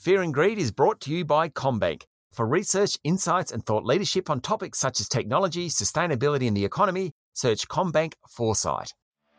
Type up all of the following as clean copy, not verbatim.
Fear and Greed is brought to you by CommBank. For research, insights and thought leadership on topics such as technology, sustainability and the economy, search CommBank Foresight.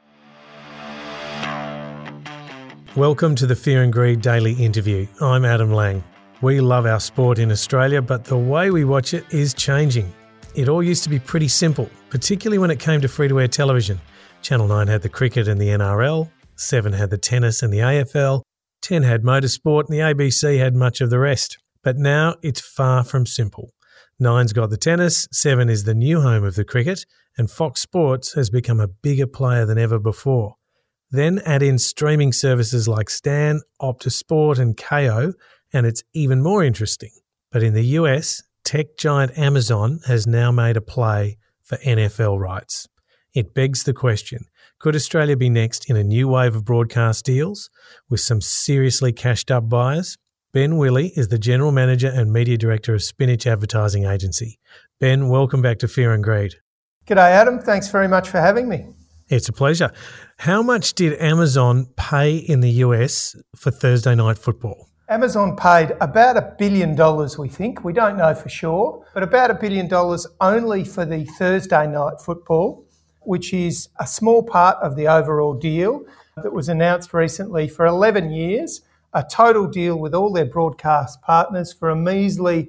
Welcome to the Fear and Greed Daily Interview. I'm Adam Lang. We love our sport in Australia, but the way we watch it is changing. It all used to be pretty simple, particularly when it came to free-to-air television. Channel 9 had the cricket and the NRL, 7 had the tennis and the AFL, 10 had motorsport and the ABC had much of the rest. But now it's far from simple. 9's got the tennis, 7 is the new home of the cricket, and Fox Sports has become a bigger player than ever before. Then add in streaming services like Stan, Optus Sport and Kayo, and it's even more interesting. But in the US, tech giant Amazon has now made a play for NFL rights. It begs the question, could Australia be next in a new wave of broadcast deals with some seriously cashed up buyers? Ben Willey is the General Manager and Media Director of Spinach Advertising Agency. Ben, welcome back to Fear and Greed. G'day Adam, thanks very much for having me. It's a pleasure. How much did Amazon pay in the US for Thursday Night Football? Amazon paid about $1 billion, we think. We don't know for sure, but about $1 billion only for the Thursday Night Football, which is a small part of the overall deal that was announced recently for 11 years, a total deal with all their broadcast partners for a measly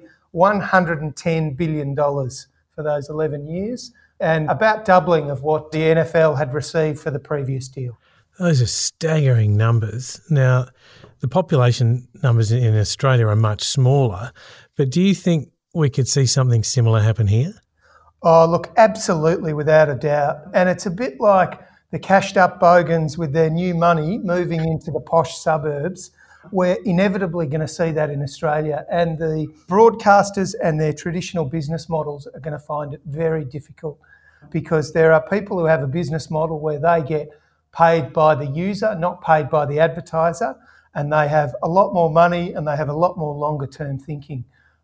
$110 billion for those 11 years, and about doubling of what the NFL had received for the previous deal. Those are staggering numbers. Now, the population numbers in Australia are much smaller, but do you think we could see something similar happen here? Oh, look, absolutely, without a doubt. And it's a bit like the cashed up bogans with their new money moving into the posh suburbs. We're inevitably going to see that in Australia, and the broadcasters and their traditional business models are going to find it very difficult because there are people who have a business model where they get paid by the user, not paid by the advertiser, and they have a lot more money and they have a lot more longer term thinking.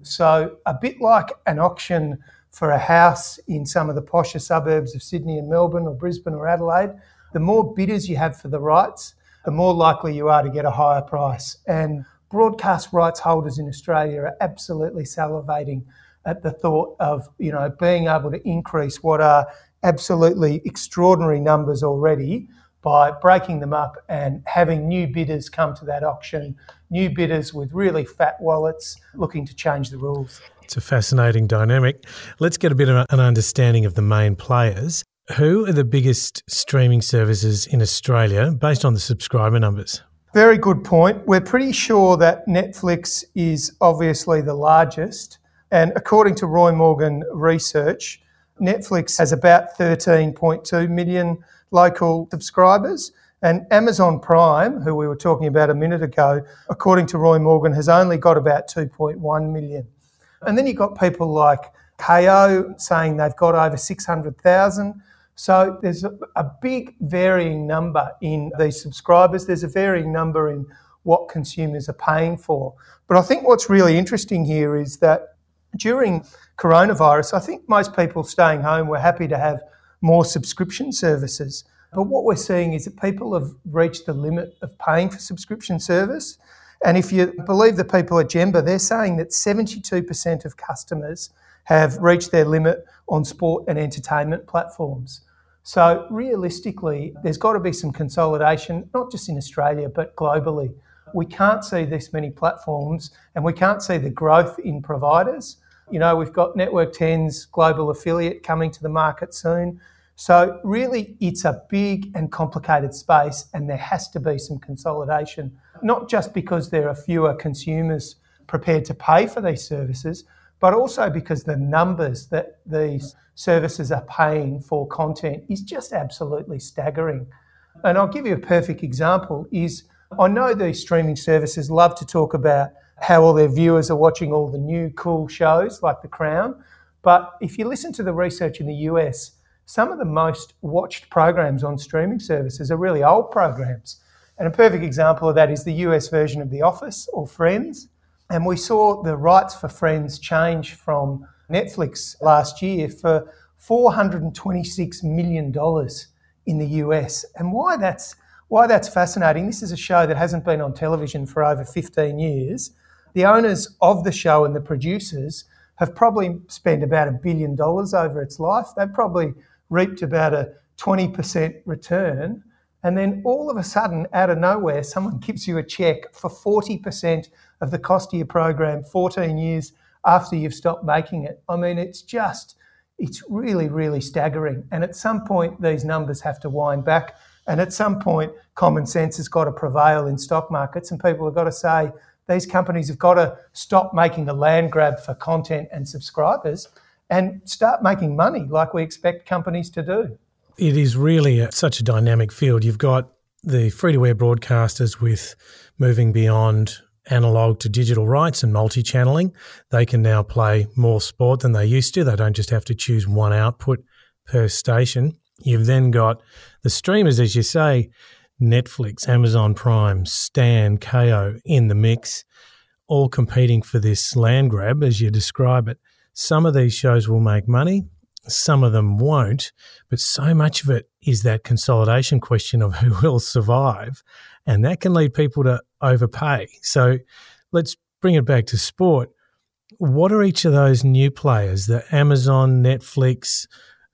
So a bit like an auction for a house in some of the posher suburbs of Sydney and Melbourne or Brisbane or Adelaide, the more bidders you have for the rights, the more likely you are to get a higher price. And broadcast rights holders in Australia are absolutely salivating at the thought of, being able to increase what are absolutely extraordinary numbers already by breaking them up and having new bidders come to that auction, new bidders with really fat wallets looking to change the rules. It's a fascinating dynamic. Let's get a bit of an understanding of the main players. Who are the biggest streaming services in Australia based on the subscriber numbers? Very good point. We're pretty sure that Netflix is obviously the largest. And according to Roy Morgan Research, Netflix has about 13.2 million local subscribers. And Amazon Prime, who we were talking about a minute ago, according to Roy Morgan, has only got about 2.1 million. And then you've got people like Kayo saying they've got over 600,000. So there's a big varying number in these subscribers. There's a varying number in what consumers are paying for. But I think what's really interesting here is that during coronavirus, I think most people staying home were happy to have more subscription services. But what we're seeing is that people have reached the limit of paying for subscription service. And if you believe the people at Gemba, they're saying that 72% of customers have reached their limit on sport and entertainment platforms. So realistically, there's got to be some consolidation, not just in Australia, but globally. We can't see this many platforms and we can't see the growth in providers. We've got Network 10's global affiliate coming to the market soon. So really, it's a big and complicated space and there has to be some consolidation, not just because there are fewer consumers prepared to pay for these services, but also because the numbers that these services are paying for content is just absolutely staggering. And I'll give you a perfect example is I know these streaming services love to talk about how all their viewers are watching all the new cool shows like The Crown. But if you listen to the research in the US, some of the most watched programs on streaming services are really old programs. And a perfect example of that is the US version of The Office or Friends. And we saw the rights for Friends change from Netflix last year for $426 million in the US. And why that's fascinating, this is a show that hasn't been on television for over 15 years. The owners of the show and the producers have probably spent about $1 billion over its life. They've probably reaped about a 20% return. And then all of a sudden, out of nowhere, someone gives you a check for 40% of the cost of your program 14 years after you've stopped making it. I mean, it's really, really staggering. And at some point, these numbers have to wind back. And at some point, common sense has got to prevail in stock markets, and people have got to say, these companies have got to stop making a land grab for content and subscribers and start making money like we expect companies to do. It is really such a dynamic field. You've got the free-to-air broadcasters with moving beyond analog to digital rights and multi-channeling. They can now play more sport than they used to. They don't just have to choose one output per station. You've then got the streamers, as you say, Netflix, Amazon Prime, Stan, Kayo in the mix, all competing for this land grab, as you describe it. Some of these shows will make money, some of them won't, but so much of it is that consolidation question of who will survive, and that can lead people to overpay. So let's bring it back to sport. What are each of those new players, the Amazon, Netflix,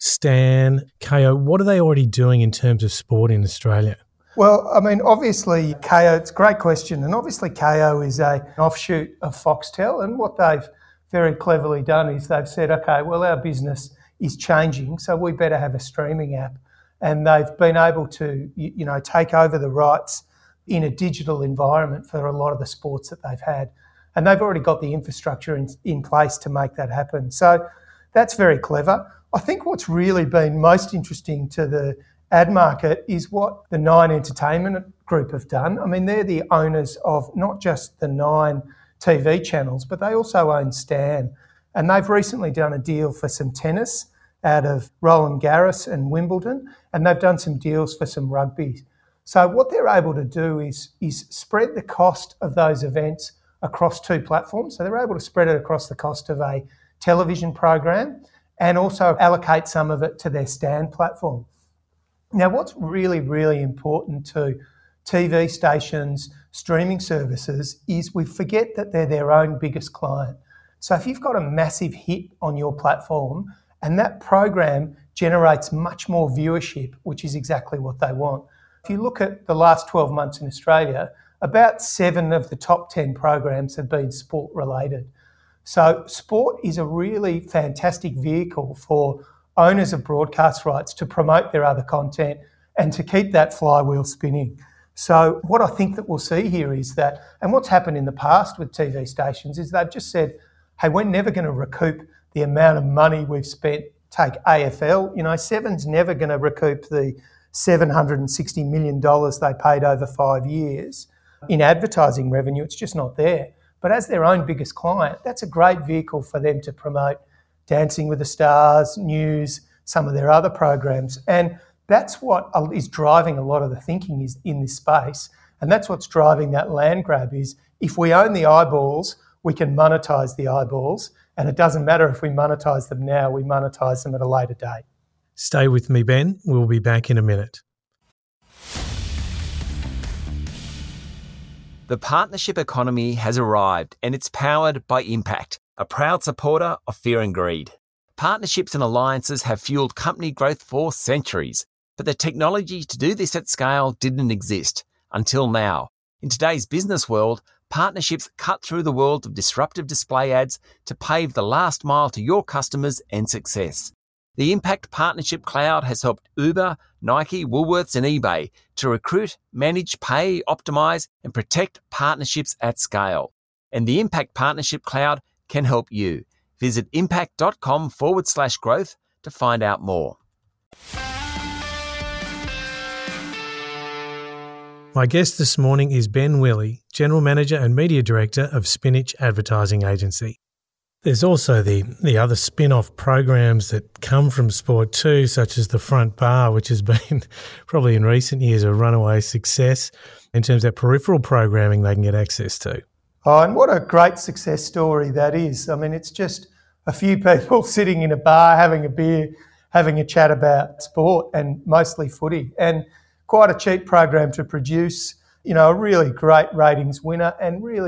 Stan, Kayo, what are they already doing in terms of sport in Australia? Well, I mean, obviously, Kayo, it's a great question, and obviously Kayo is an offshoot of Foxtel, and what they've very cleverly done is they've said, okay, well, our business is changing, so we better have a streaming app. And they've been able to, take over the rights in a digital environment for a lot of the sports that they've had. And they've already got the infrastructure in place to make that happen. So that's very clever. I think what's really been most interesting to the ad market is what the Nine Entertainment Group have done. I mean, they're the owners of not just the Nine TV channels, but they also own Stan. And they've recently done a deal for some tennis out of Roland Garros and Wimbledon, and they've done some deals for some rugby. So what they're able to do is spread the cost of those events across two platforms. So they're able to spread it across the cost of a television program and also allocate some of it to their Stan platform. Now, what's really, really important to TV stations, streaming services, is we forget that they're their own biggest client. So if you've got a massive hit on your platform and that program generates much more viewership, which is exactly what they want. If you look at the last 12 months in Australia, about 7 of the top 10 programs have been sport related. So sport is a really fantastic vehicle for owners of broadcast rights to promote their other content and to keep that flywheel spinning. So what I think that we'll see here is that, and what's happened in the past with TV stations is they've just said, hey, we're never going to recoup the amount of money we've spent. Take AFL, Seven's never going to recoup the $760 million they paid over 5 years in advertising revenue. It's just not there. But as their own biggest client, that's a great vehicle for them to promote Dancing with the Stars, News, some of their other programs. And that's what is driving a lot of the thinking is in this space. And that's what's driving that land grab is if we own the eyeballs, we can monetize the eyeballs. And it doesn't matter if we monetize them now, we monetize them at a later date. Stay with me, Ben. We'll be back in a minute. The partnership economy has arrived and it's powered by Impact, a proud supporter of Fear and Greed. Partnerships and alliances have fueled company growth for centuries, but the technology to do this at scale didn't exist until now. In today's business world, partnerships cut through the world of disruptive display ads to pave the last mile to your customers and success. The Impact Partnership Cloud has helped Uber, Nike, Woolworths and eBay to recruit, manage, pay, optimize and protect partnerships at scale. And the Impact Partnership Cloud can help you. Visit impact.com/growth to find out more. My guest this morning is Ben Willey, General Manager and Media Director of Spinach Advertising Agency. There's also the other spin-off programs that come from sport too, such as The Front Bar, which has been probably in recent years a runaway success in terms of that peripheral programming they can get access to. Oh, and what a great success story that is. I mean, it's just a few people sitting in a bar, having a beer, having a chat about sport and mostly footy. And quite a cheap program to produce, a really great ratings winner and really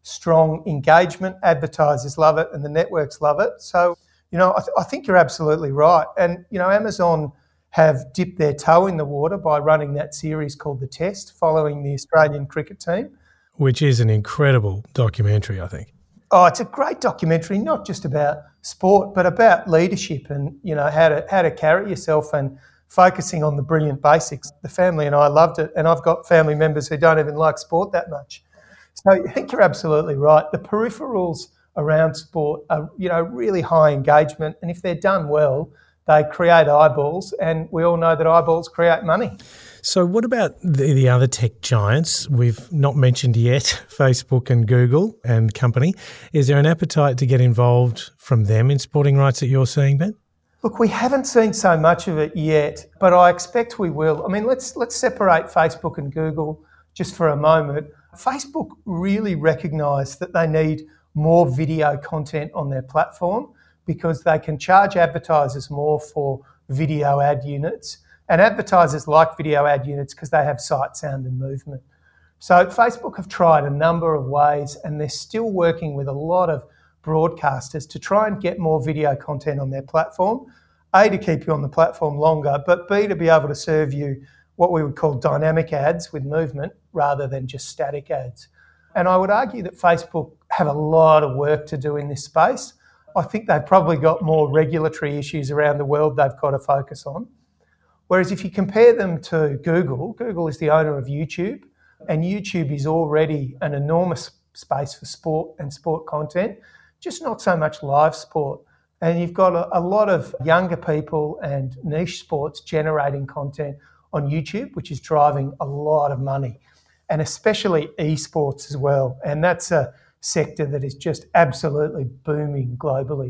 strong engagement. Advertisers love it and the networks love it. So, I think you're absolutely right. And, Amazon have dipped their toe in the water by running that series called The Test, following the Australian cricket team. Which is an incredible documentary, I think. Oh, it's a great documentary, not just about sport, but about leadership and, how to carry yourself and focusing on the brilliant basics. The family and I loved it, and I've got family members who don't even like sport that much. So I think you're absolutely right. The peripherals around sport are, really high engagement, and if they're done well, they create eyeballs, and we all know that eyeballs create money. So what about the other tech giants? We've not mentioned yet Facebook and Google and company. Is there an appetite to get involved from them in sporting rights that you're seeing, Ben? Look, we haven't seen so much of it yet, but I expect we will. I mean, let's separate Facebook and Google just for a moment. Facebook really recognise that they need more video content on their platform because they can charge advertisers more for video ad units. And advertisers like video ad units because they have sight, sound and movement. So Facebook have tried a number of ways, and they're still working with a lot of broadcasters to try and get more video content on their platform. A, to keep you on the platform longer, but B, to be able to serve you what we would call dynamic ads with movement rather than just static ads. And I would argue that Facebook have a lot of work to do in this space. I think they've probably got more regulatory issues around the world they've got to focus on. Whereas if you compare them to Google, Google is the owner of YouTube, and YouTube is already an enormous space for sport and sport content, just not so much live sport. And you've got a lot of younger people and niche sports generating content on YouTube, which is driving a lot of money, and especially esports as well. And that's a sector that is just absolutely booming globally.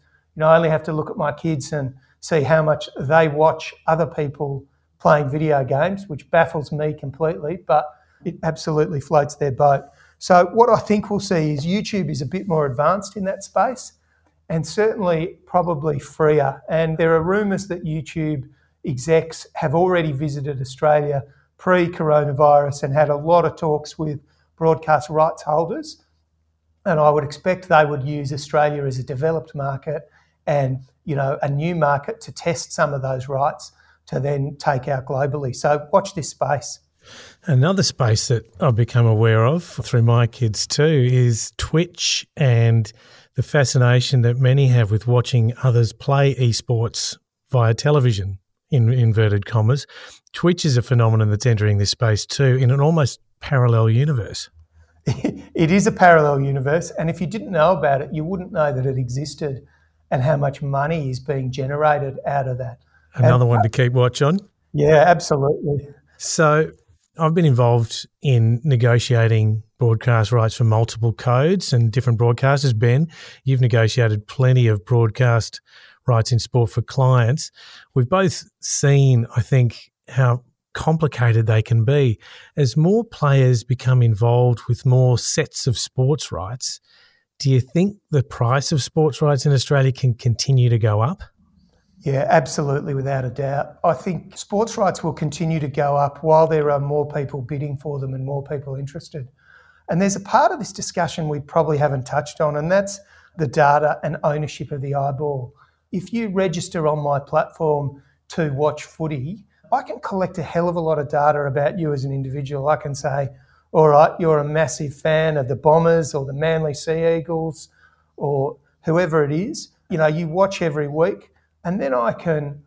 I only have to look at my kids and see how much they watch other people playing video games, which baffles me completely, but it absolutely floats their boat. So what I think we'll see is YouTube is a bit more advanced in that space and certainly probably freer. And there are rumours that YouTube execs have already visited Australia pre-coronavirus and had a lot of talks with broadcast rights holders. And I would expect they would use Australia as a developed market and, a new market to test some of those rights to then take out globally. So watch this space. Another space that I've become aware of through my kids too is Twitch and the fascination that many have with watching others play esports via television, in inverted commas. Twitch is a phenomenon that's entering this space too in an almost parallel universe. It is a parallel universe, and if you didn't know about it, you wouldn't know that it existed and how much money is being generated out of that. Another one to keep watch on. Yeah, absolutely. So I've been involved in negotiating broadcast rights for multiple codes and different broadcasters. Ben, you've negotiated plenty of broadcast rights in sport for clients. We've both seen, I think, how complicated they can be. As more players become involved with more sets of sports rights, do you think the price of sports rights in Australia can continue to go up? Yeah, absolutely, without a doubt. I think sports rights will continue to go up while there are more people bidding for them and more people interested. And there's a part of this discussion we probably haven't touched on, and that's the data and ownership of the eyeball. If you register on my platform to watch footy, I can collect a hell of a lot of data about you as an individual. I can say, all right, you're a massive fan of the Bombers or the Manly Sea Eagles or whoever it is. You watch every week. And then I can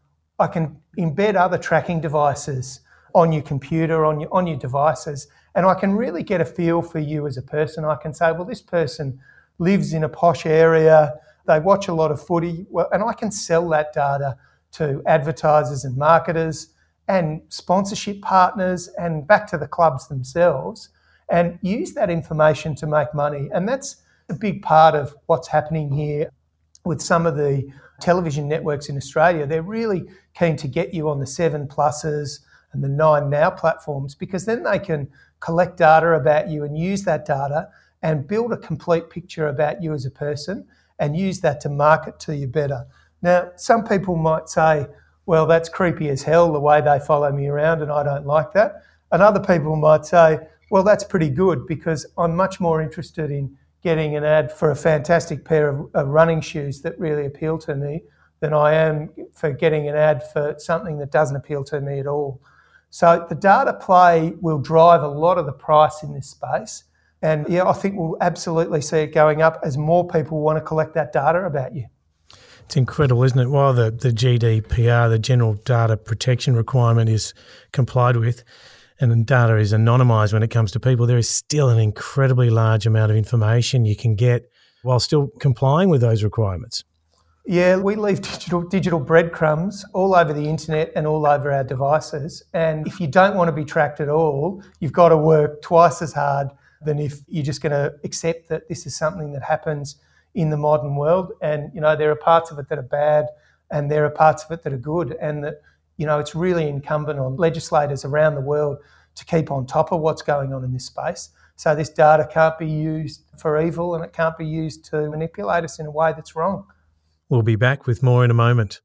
embed other tracking devices on your computer, on your devices, and I can really get a feel for you as a person. I can say, well, this person lives in a posh area, they watch a lot of footy, and I can sell that data to advertisers and marketers and sponsorship partners and back to the clubs themselves and use that information to make money. And that's a big part of what's happening here with some of the television networks in Australia. They're really keen to get you on the 7pluses and the 9Now platforms because then they can collect data about you and use that data and build a complete picture about you as a person and use that to market to you better. Now, some people might say, well, that's creepy as hell, the way they follow me around, and I don't like that. And other people might say, Well, that's pretty good because I'm much more interested in getting an ad for a fantastic pair of running shoes that really appeal to me than I am for getting an ad for something that doesn't appeal to me at all. So the data play will drive a lot of the price in this space. And yeah, I think we'll absolutely see it going up as more people want to collect that data about you. It's incredible, isn't it? While the GDPR, the General Data Protection Requirement, is complied with and data is anonymised when it comes to people, there is still an incredibly large amount of information you can get while still complying with those requirements. Yeah, we leave digital breadcrumbs all over the internet and all over our devices. And if you don't want to be tracked at all, you've got to work twice as hard than if you're just going to accept that this is something that happens in the modern world. And, there are parts of it that are bad and there are parts of it that are good. And that, it's really incumbent on legislators around the world to keep on top of what's going on in this space. So this data can't be used for evil and it can't be used to manipulate us in a way that's wrong. We'll be back with more in a moment.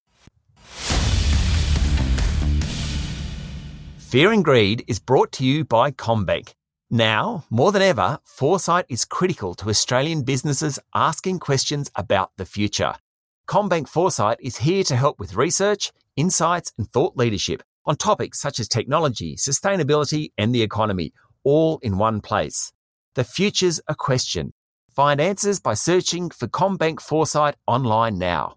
Fear and Greed is brought to you by CommBank. Now, more than ever, foresight is critical to Australian businesses asking questions about the future. CommBank Foresight is here to help with research, insights and thought leadership on topics such as technology, sustainability and the economy, all in one place. The future's a question. Find answers by searching for CommBank Foresight online now.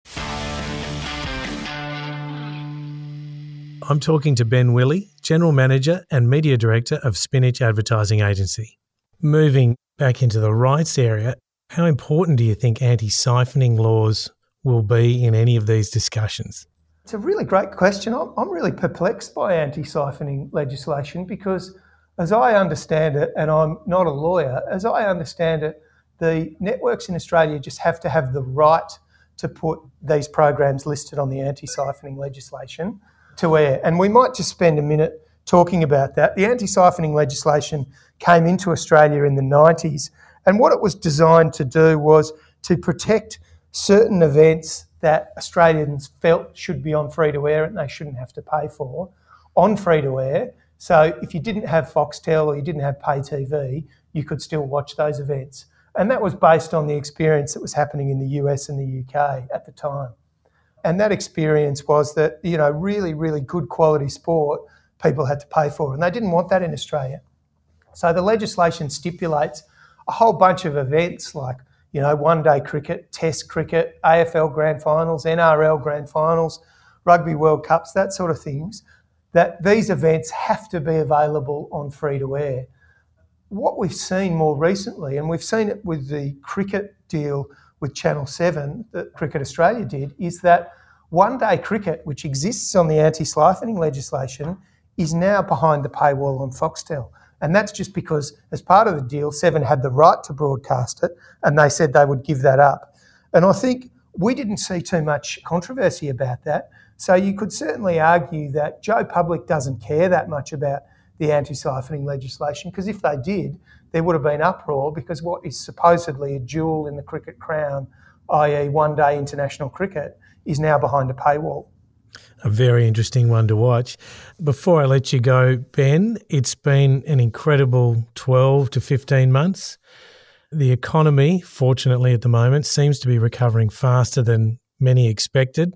I'm talking to Ben Willey, General Manager and Media Director of Spinach Advertising Agency. Moving back into the rights area, how important do you think anti-siphoning laws will be in any of these discussions? It's a really great question. I'm really perplexed by anti-siphoning legislation because as I understand it, and I'm not a lawyer, as I understand it, the networks in Australia just have to have the right to put these programs listed on the anti-siphoning legislation to air. And we might just spend a minute talking about that. The anti-siphoning legislation came into Australia in the 90s, and what it was designed to do was to protect certain events that Australians felt should be on free-to-air and they shouldn't have to pay for on free-to-air. So if you didn't have Foxtel or you didn't have pay TV, you could still watch those events. And that was based on the experience that was happening in the US and the UK at the time. And that experience was that, really, really good quality sport people had to pay for, and they didn't want that in Australia. So the legislation stipulates a whole bunch of events like, one-day cricket, test cricket, AFL grand finals, NRL grand finals, Rugby World Cups, that sort of things, that these events have to be available on free-to-air. What we've seen more recently, and we've seen it with the cricket deal with Channel 7 that Cricket Australia did, is that one-day cricket, which exists on the anti-siphoning legislation, is now behind the paywall on Foxtel. And that's just because, as part of the deal, 7 had the right to broadcast it, and they said they would give that up. And I think we didn't see too much controversy about that. So you could certainly argue that Joe Public doesn't care that much about the anti-siphoning legislation, because if they did, there would have been uproar, because what is supposedly a jewel in the cricket crown, i.e. one-day international cricket, is now behind a paywall. A very interesting one to watch. Before I let you go, Ben, it's been an incredible 12 to 15 months. The economy, fortunately at the moment, seems to be recovering faster than many expected.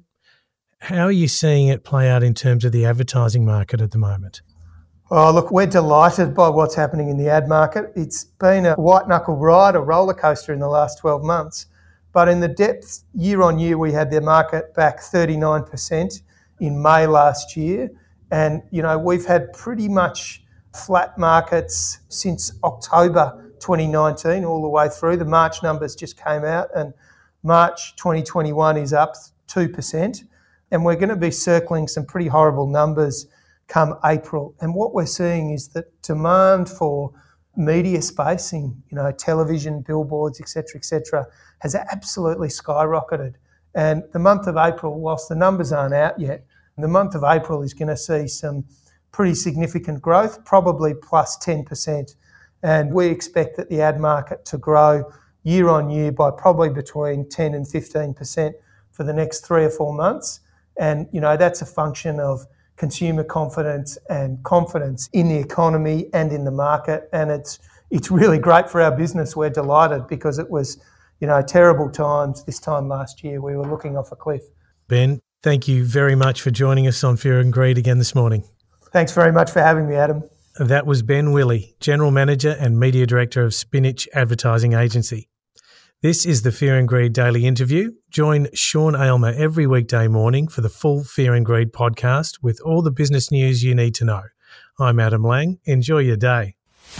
How are you seeing it play out in terms of the advertising market at the moment? Oh, look, we're delighted by what's happening in the ad market. It's been a white-knuckle ride, a roller coaster in the last 12 months. But in the depth, year on year, we had the market back 39% in May last year. And, we've had pretty much flat markets since October 2019 all the way through. The March numbers just came out, and March 2021 is up 2%. And we're going to be circling some pretty horrible numbers come April. And what we're seeing is that demand for media spacing, television, billboards, et cetera, has absolutely skyrocketed. And the month of April, whilst the numbers aren't out yet, the month of April is going to see some pretty significant growth, probably plus 10%. And we expect that the ad market to grow year on year by probably between 10 and 15% for the next 3 or 4 months. And, that's a function of consumer confidence and confidence in the economy and in the market. And it's really great for our business. We're delighted because it was, terrible times this time last year. We were looking off a cliff. Ben, thank you very much for joining us on Fear and Greed again this morning. Thanks very much for having me, Adam. That was Ben Willey, General Manager and Media Director of Spinach Advertising Agency. This is the Fear and Greed Daily Interview. Join Sean Aylmer every weekday morning for the full Fear and Greed podcast with all the business news you need to know. I'm Adam Lang. Enjoy your day.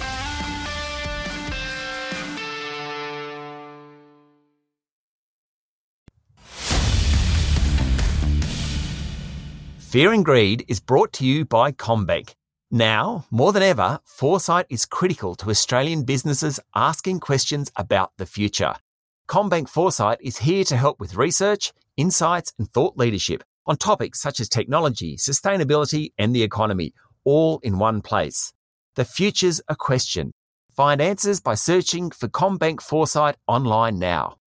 Fear and Greed is brought to you by CommBank. Now, more than ever, foresight is critical to Australian businesses asking questions about the future. CommBank Foresight is here to help with research, insights and thought leadership on topics such as technology, sustainability and the economy, all in one place. The future's a question. Find answers by searching for CommBank Foresight online now.